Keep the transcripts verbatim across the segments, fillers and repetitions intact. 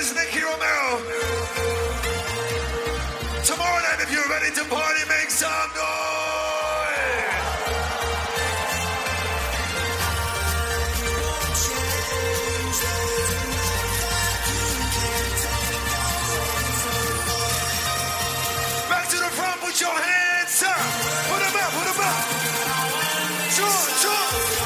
is Nicky Romero. Tomorrow night, if you're ready to party, make some noise. Back to the front, put your hands up. Put them up, put them up. Jump, jump.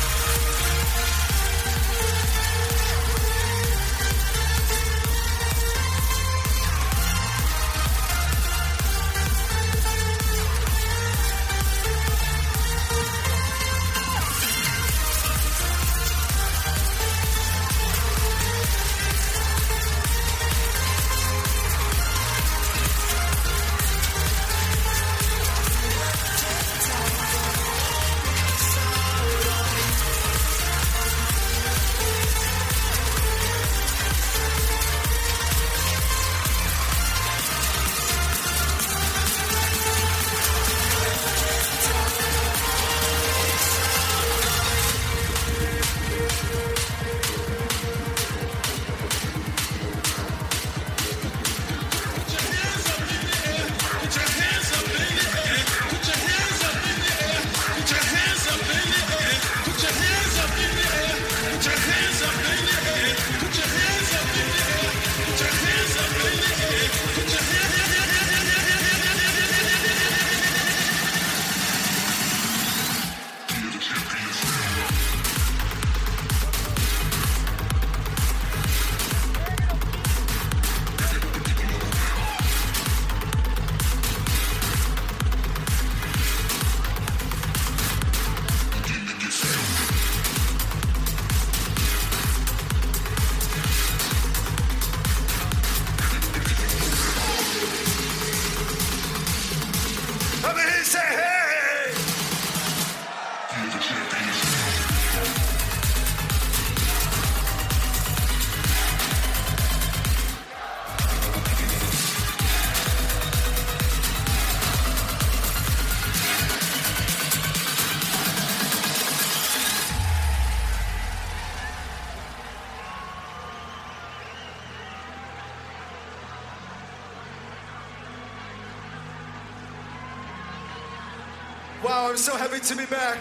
Wow, I'm so happy to be back.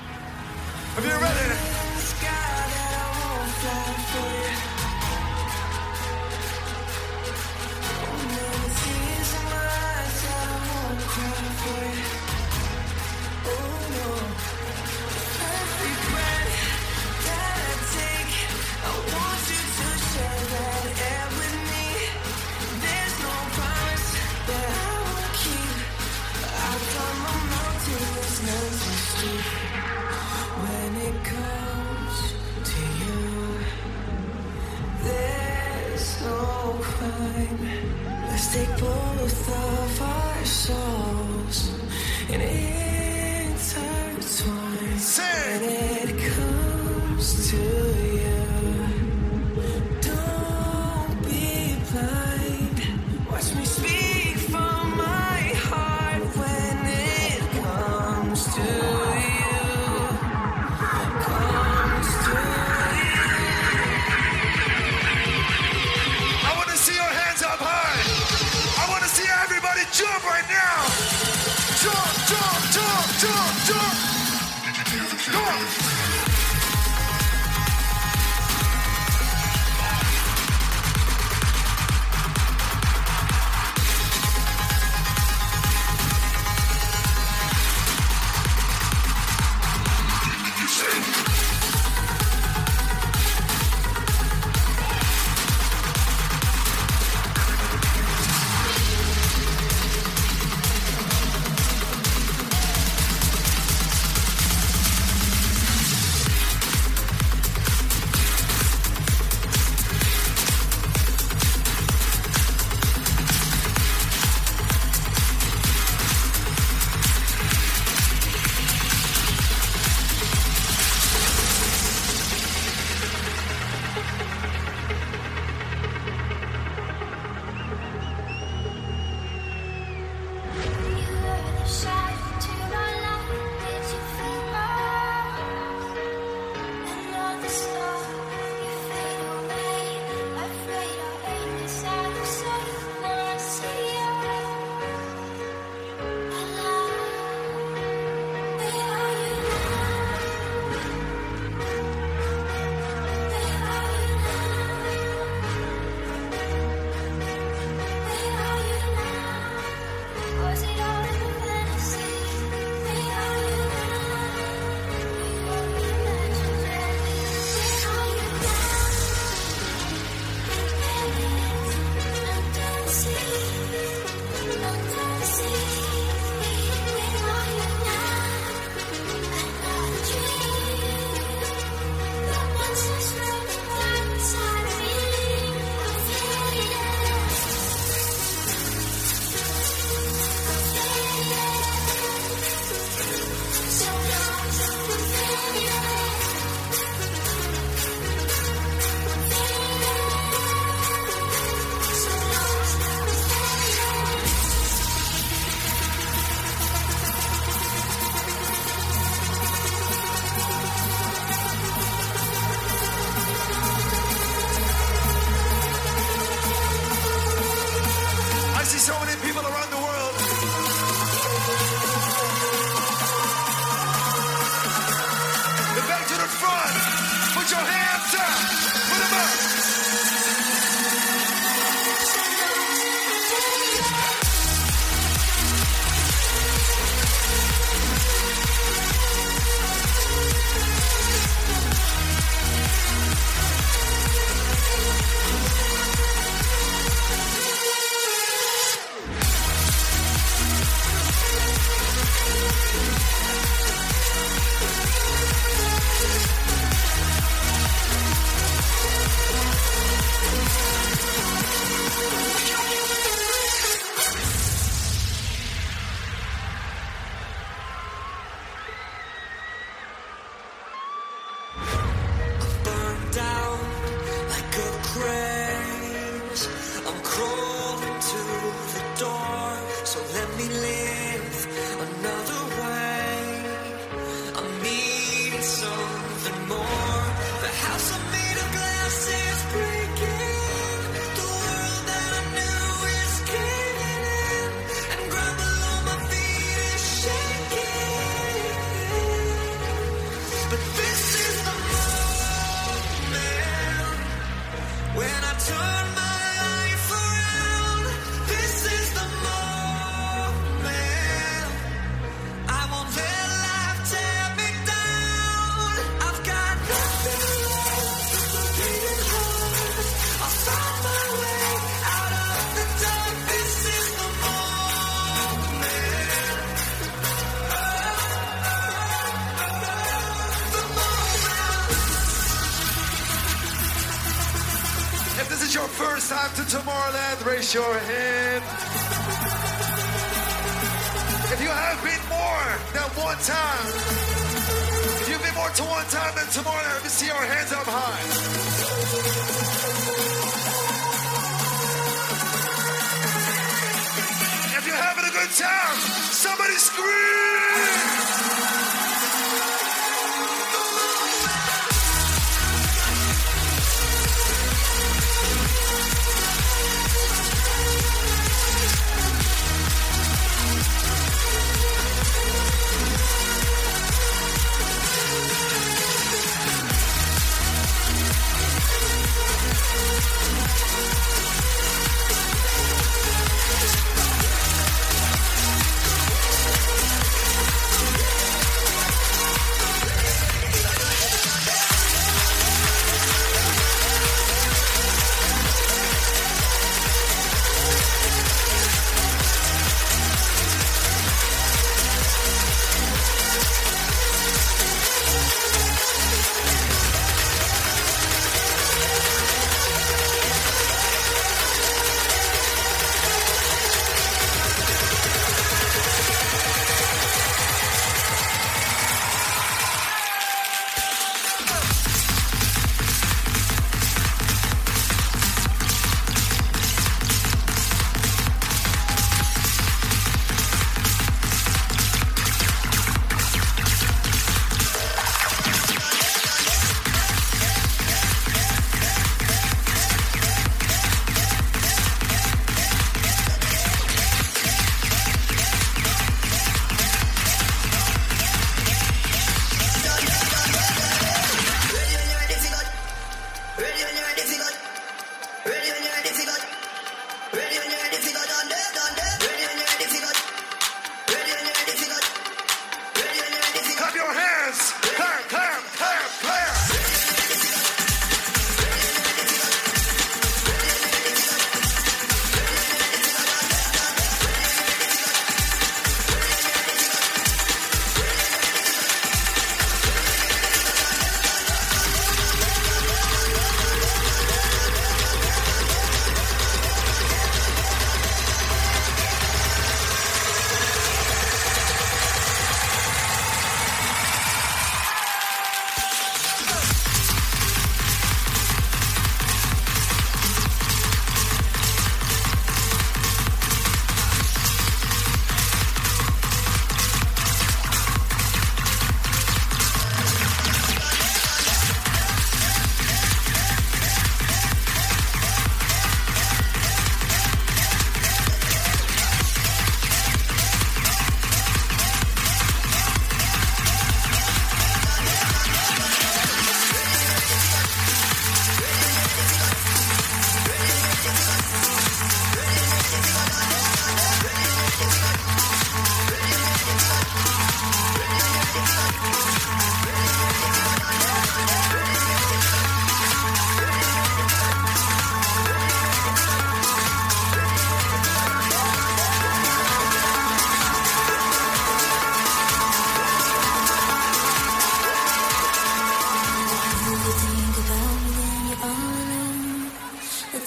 Are you ready? When it comes to you, there's no crime. Let's take both of our souls and intertwine. When it comes to you, don't be blind. Watch me speak from my heart when it comes to you. Jump right now! Jump, jump, jump, jump, jump! Come on! hands up. Put them up. Tomorrowland, raise your hand. If you have been more than one time, if you've been more to one time than Tomorrowland, let me see your hands up high. If you're having a good time, somebody scream!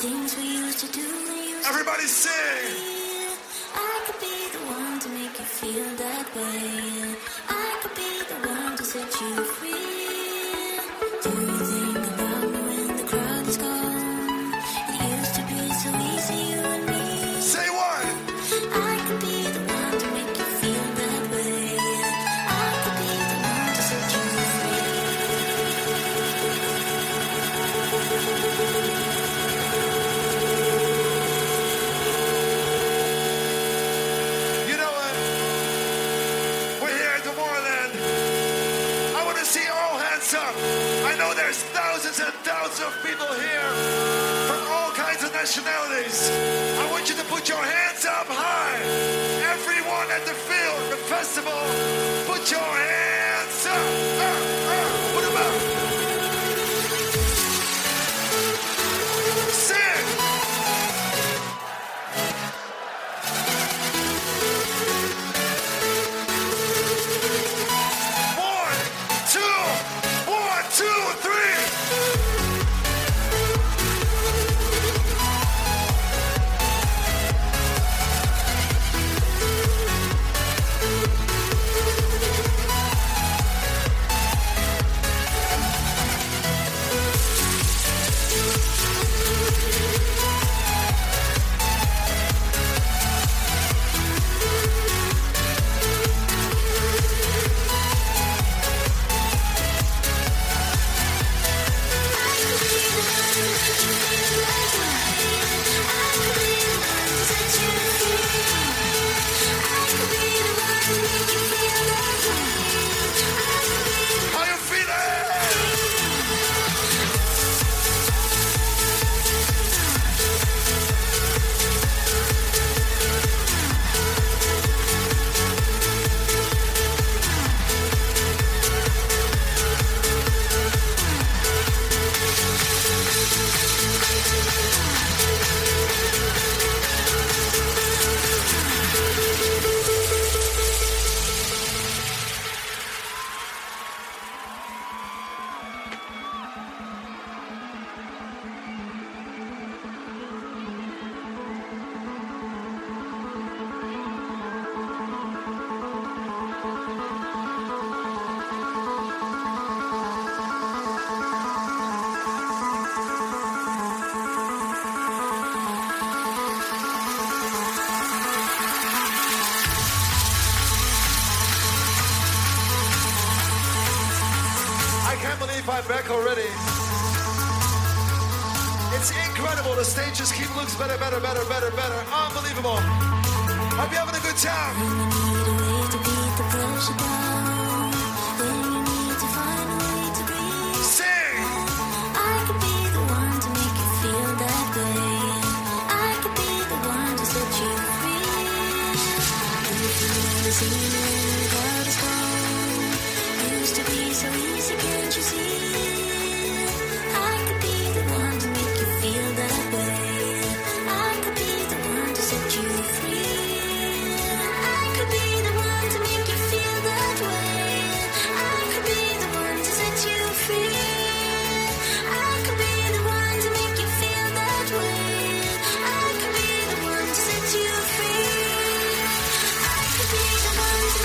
things we used to do. We used Everybody to sing. feel. I could be the one to make you feel that way. I could be the one to set you free. Do you think about me when the crowd is gone? It used to be so easy, you and me. Say what? I could be the one to make you feel that way. I could be the one to set you free. You know what? We're here in Tomorrowland. I want to see all hands up. I know there's thousands and thousands of people here from all kinds of nationalities. I want you to put your hands up high. Everyone at the field, the festival, put your hands up. up, up. Put them up. Sing. One, two, one, two, three. How you feeling? I can't believe I'm back already. It's incredible. The stage just keeps looks better, better, better, better, better. Unbelievable. Hope you're having a good time. When you need a way to beat the pressure down, when you need to find a way to breathe, Sing. I could be the one to make you feel that way. I could be the one to set you free. If you never see me when the crowd is gone, used to be so easy, can't you see? I could be the one to make you feel that way. I could be the one to set you free. I could be the one to make you feel that way. I could be the one to set you free. I could be the one to make you feel that way. I could be the one to set you free. I could be the one to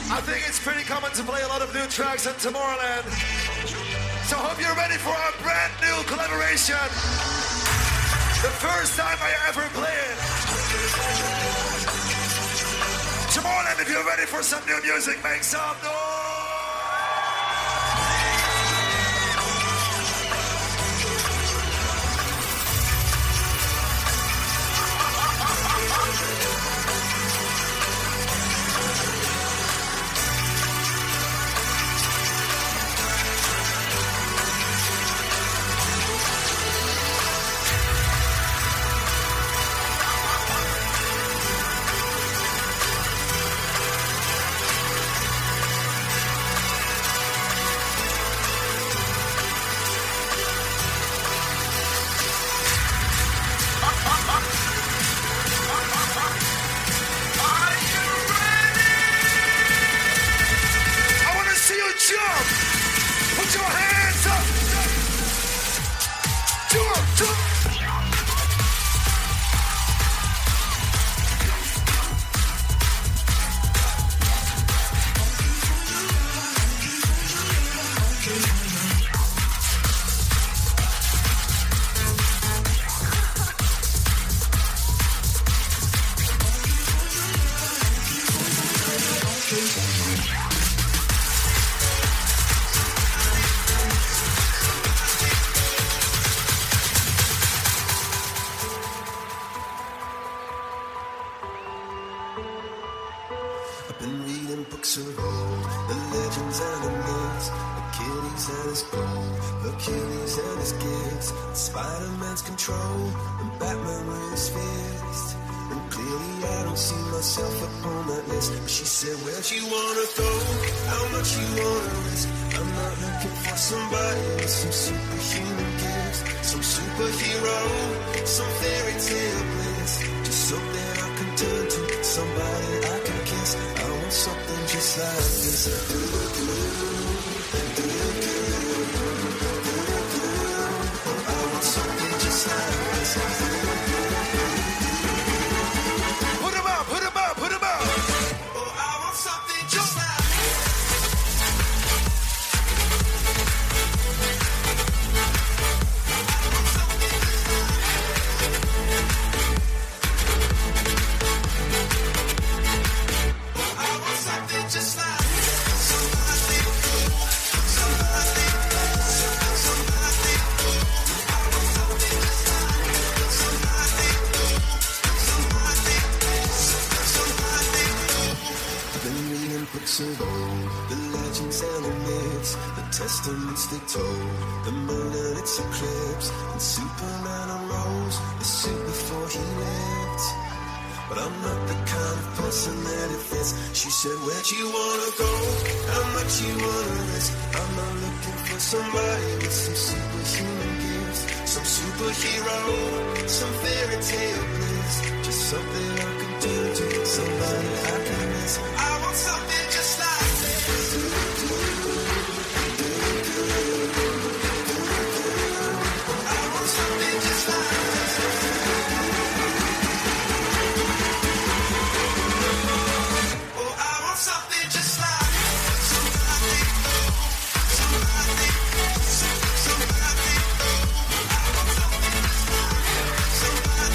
I think it's pretty common to play a lot of new tracks in Tomorrowland. So hope you're ready for our brand new collaboration. The first time I ever played. Tomorrowland, if you're ready for some new music, make some noise.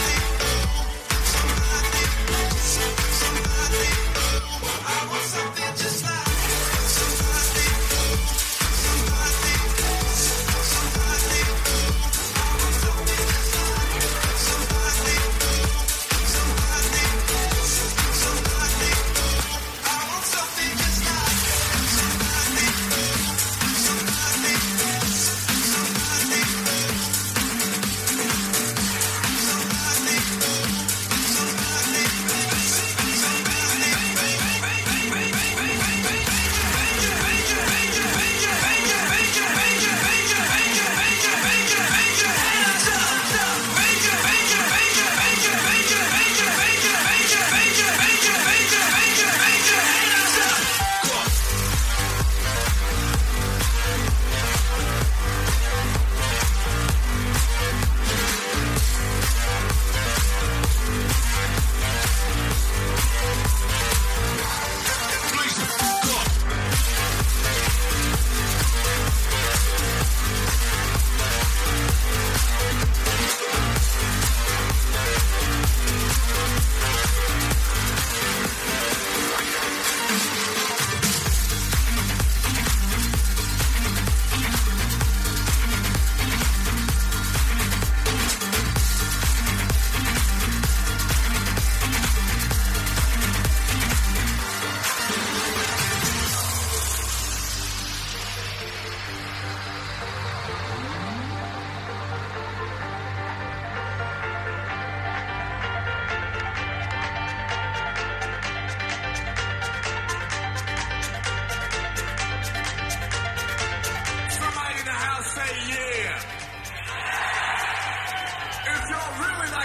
Something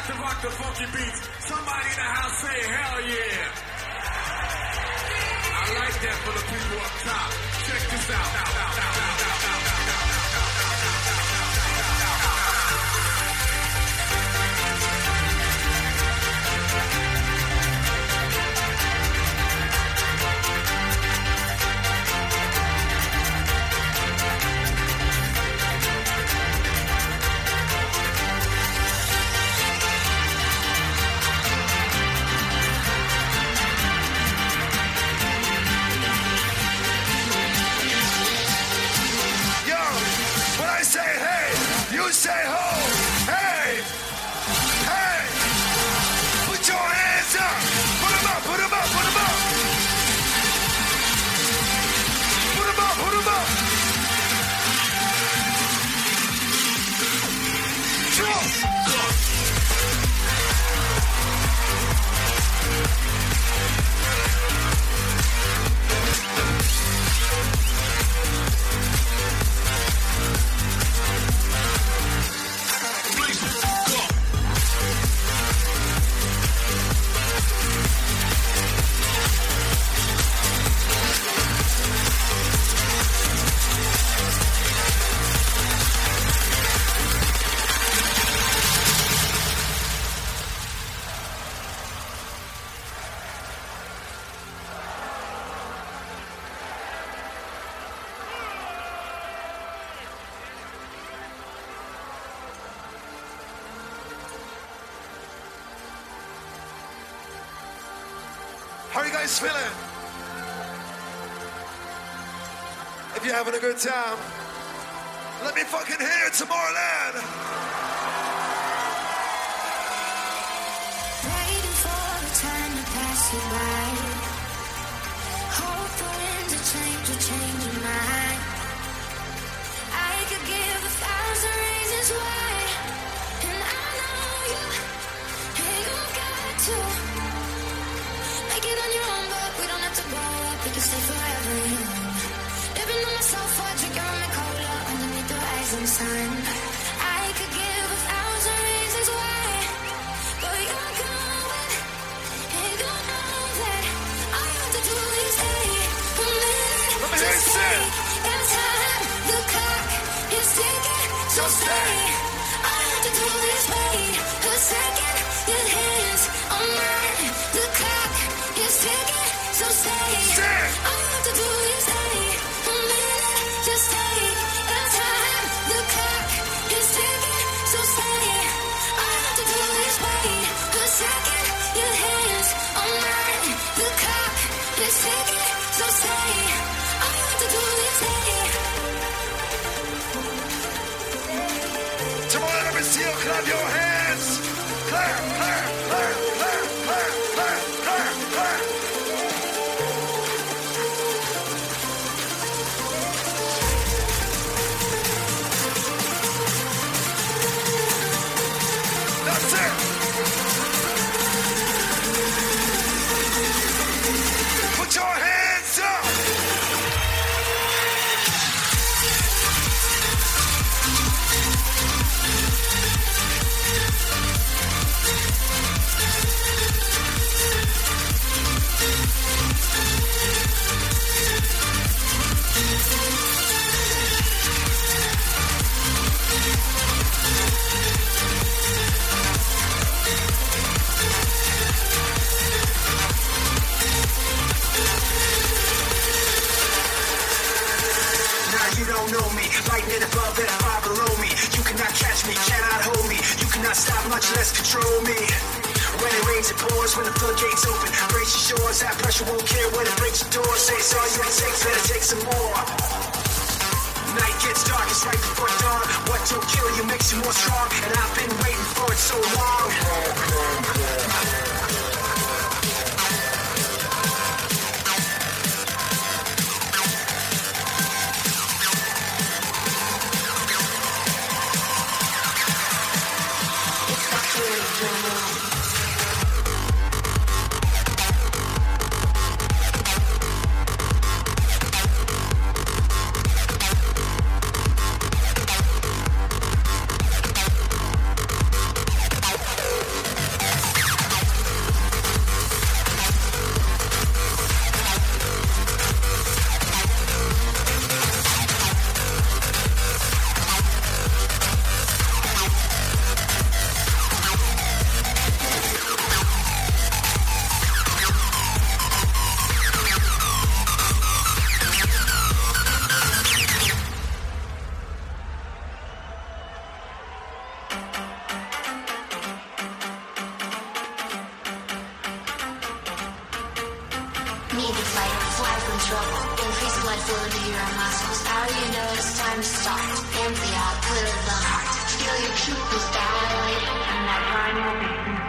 to rock the funky beats. Somebody in the house say hell yeah. I like that for the people up top. Check this out. out, out, out, out, out, out, out, out. You say ho, hey, hey, put your hands up, put them up, put them up, put them up, put them up, put them up. Jump. How are you guys feeling? If you're having a good time, let me fucking hear it, Tomorrowland. Waiting for the time to pass you by. Hope the winds of change will change your mind. I could give a thousand reasons why, and I know you ain't gonna got to. Make it on your own, but we don't have to grow up. We can stay forever young. Living on my sofa, drinking rum and cola underneath the rising sun. I could give a thousand reasons why, but you're going, ain't gonna know that. All you have to do is stay a minute. Let me hear you sing. In time, the clock is ticking, so stay. All you have to do is wait a second. Your hands on mine, the clock is ticking, so stay. Sing. All you have to do is stay a minute, just stay. In time, the clock is ticking, so stay. All you have to do is wait a second. Your hands on mine, the clock is ticking, so stay. All you have to do is stay. Tomorrow, let me see you clap your hands. Clap, clap, clap, clap, clap, clap, clap, clap. That's it. Put your hands up. Lightning above and far below me. You cannot catch me, cannot hold me. You cannot stop, much less control me. When it rains, it pours. When the floodgates open, brace your shores. That pressure won't care when it breaks your door. Say it's all you can take, better take some more. Night gets dark, it's right before dawn. What don't kill you makes you more strong. And I've been waiting for it so long. trouble. Increase blood flow to your muscles. How do you know it's time to start? Empty out, clear the heart. Feel your pupils dilate, and that primal beat.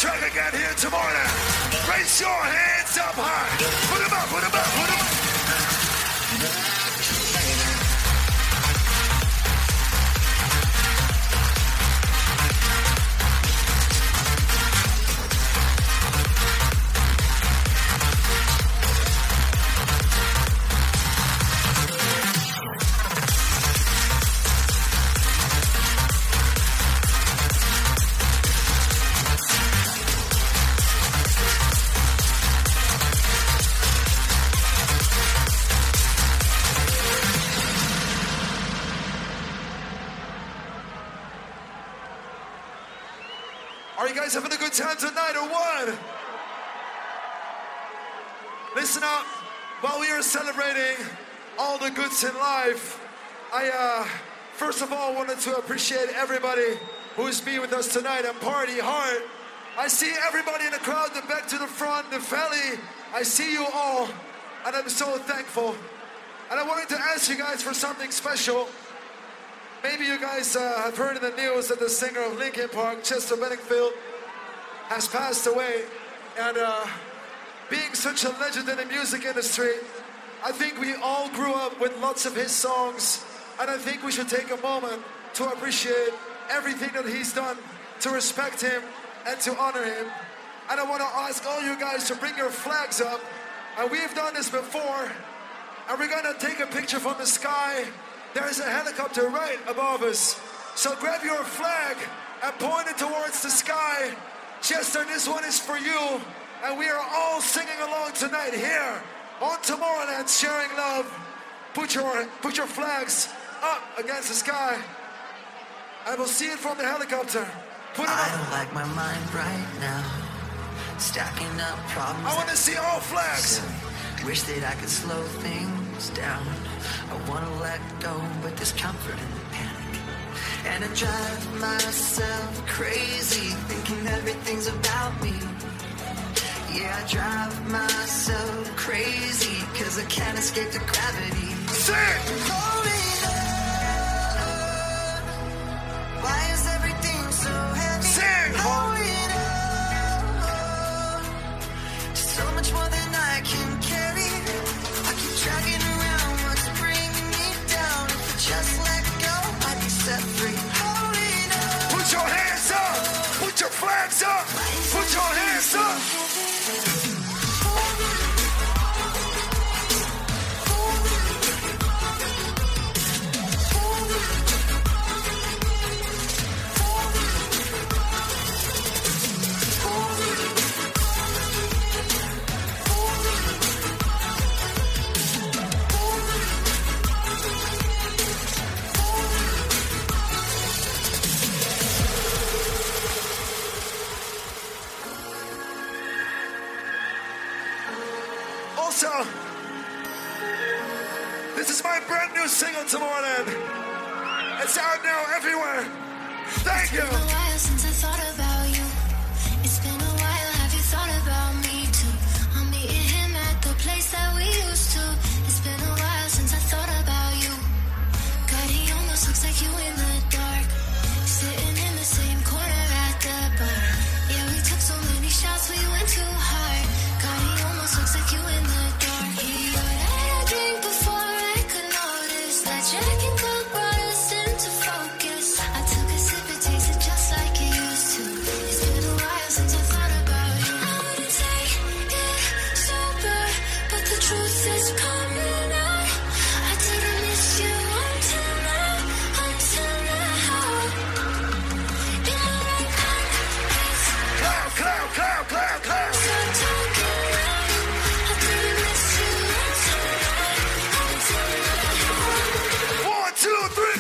track again here tomorrow night. Raise your hands up high. Put them up, put them up, put them up. Are you guys having a good time tonight or what? Listen up. While we are celebrating all the goods in life, I uh, first of all wanted to appreciate everybody who's been with us tonight and party hard. I see everybody in the crowd, the back to the front, the valley. I see you all, and I'm so thankful. And I wanted to ask you guys for something special. Maybe you guys uh, have heard in the news that the singer of Linkin Park, Chester Benningfield, has passed away. And uh, being such a legend in the music industry, I think we all grew up with lots of his songs. And I think we should take a moment to appreciate everything that he's done, to respect him and to honor him. And I want to ask all you guys to bring your flags up. And we've done this before. And we're going to take a picture from the sky. There's a helicopter right above us. So grab your flag and point it towards the sky. Chester, this one is for you. And we are all singing along tonight here on Tomorrowland, sharing love. Put your, put your flags up against the sky. I will see it from the helicopter. Put it I up. don't like my mind right now. Stacking up problems. I want to see all flags. Wish that I could slow things down. I want to let go, but there's comfort in the panic. And I drive myself crazy, thinking everything's about me. Yeah, I drive myself crazy, cause I can't escape the gravity. Sing! Holding on. Why is everything so heavy? Sing! Holding on. So much more than I can carry. I keep dragging around what's bringing me down. If I just let go, I'd be set free. Holding on. Put your hands up! Put your flags up! Put your hands up! Also, this is my brand new single, Tomorrowland. It's out now everywhere. Thank you. It's been a while since I thought about you. It's been a while, have you thought about me too? I'm meeting him at the place that we used to. It's been a while since I thought about you. God, he almost looks like you in the dark. Sitting in the same corner at the bar. Yeah, we took so many shots, we went too hard. God, he almost looks like you in the dark. He ordered a drink before I could notice that Jack and Coke brought us into focus. I took a sip, it tasted just like it used to. It's been a while since I thought about you. I wouldn't take it sober, but the truth is coming out. I didn't miss you until now, until now. In my right hand is Clap, clap, clap, clap, clap. start talking loud. I didn't miss you until now, until now. One, two, three.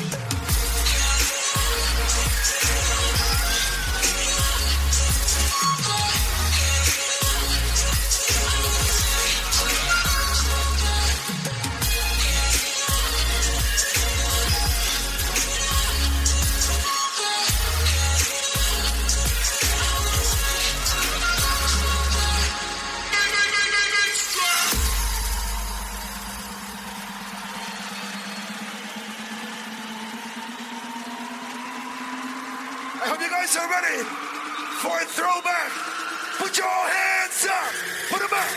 I hope you guys are ready for a throwback. Put your hands up. Put them up.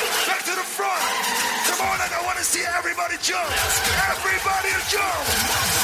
Everybody jump! Everybody jump!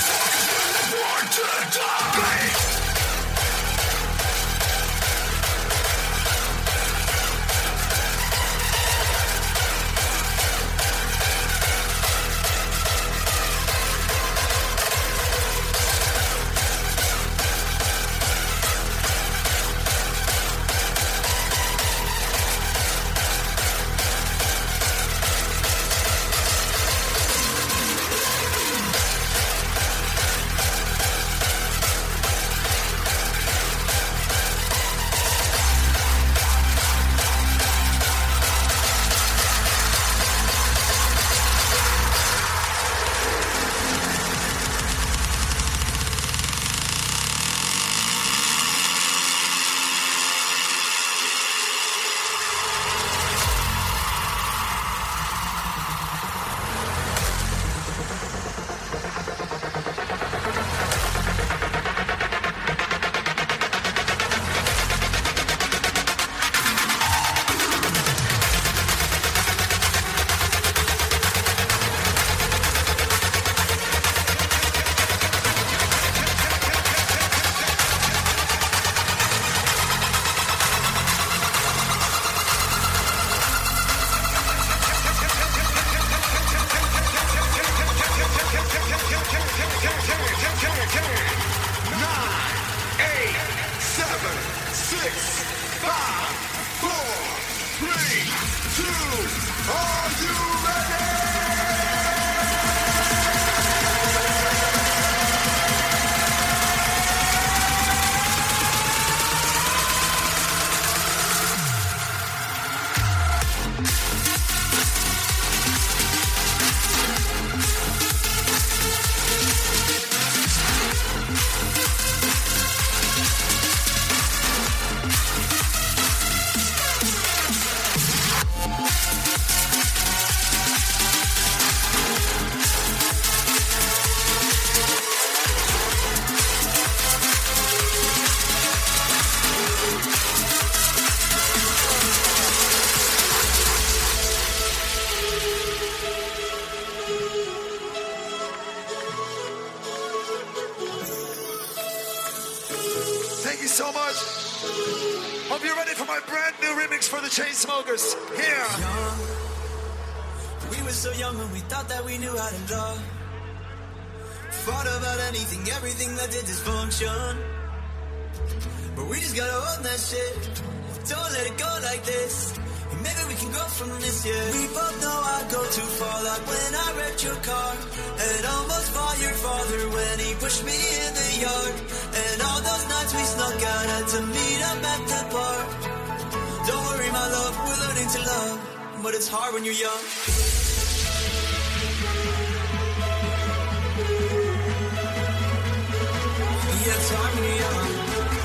Three, two, are you ready? Thank you so much. Hope you're ready for my brand new remix for the Chainsmokers. Here. Young. We were so young when we thought that we knew how to love. Fought about anything, everything that did dysfunction. But we just gotta own that shit. Don't let it go like this. And maybe we can grow from this, yeah. We both know I go too far, like when I wrecked your car. And almost fought your father when he pushed me in the yard. And all those nights we snuck out had to meet up at the park. Don't worry, my love, we're learning to love. But it's hard when you're young. Yeah, it's hard when you're young.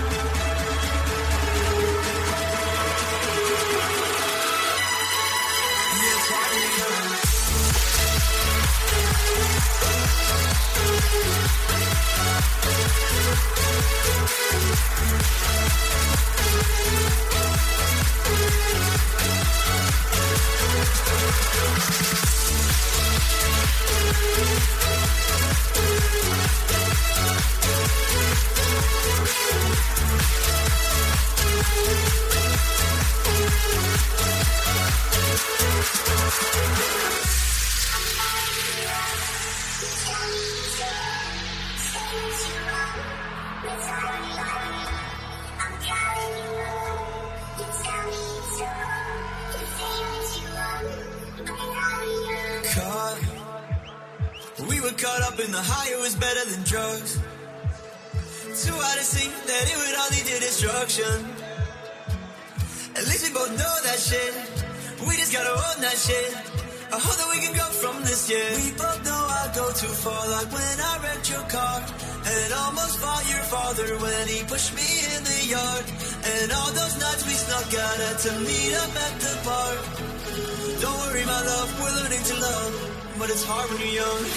Caught. We were caught up in the high, it was better than drugs. Too hard to see that it would only do destruction. At least we both know that shit. We just gotta own that shit. I hope that we can go from this, yeah. We both know I go too far, like when I wrecked your car. And almost fought your father when he pushed me in the yard. And all those nights we snuck out had to meet up at the park. Don't worry, my love, we're learning to love. But it's hard when you're young.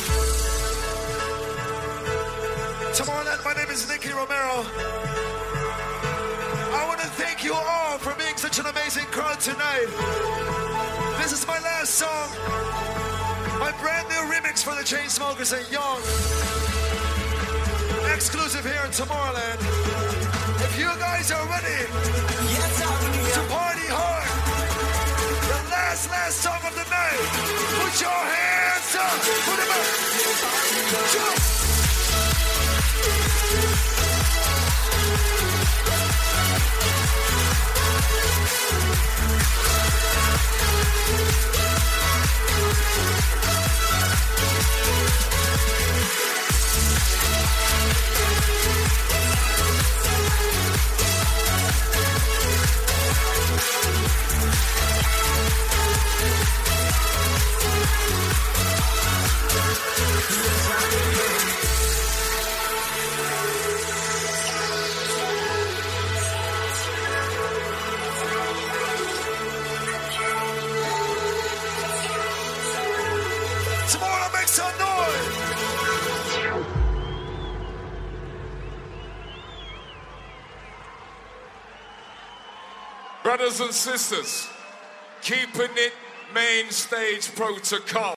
Tomorrow night, my name is Nicky Romero. I want to thank you all for being such an amazing crowd tonight. This is my last song. My brand new remix for the Chainsmokers and Young. Exclusive here in Tomorrowland. If you guys are ready to party hard, the last, last song of the night, put your hands up. Put them up. Jump. Tomorrow, make some noise. Brothers and sisters, keeping it main stage protocol.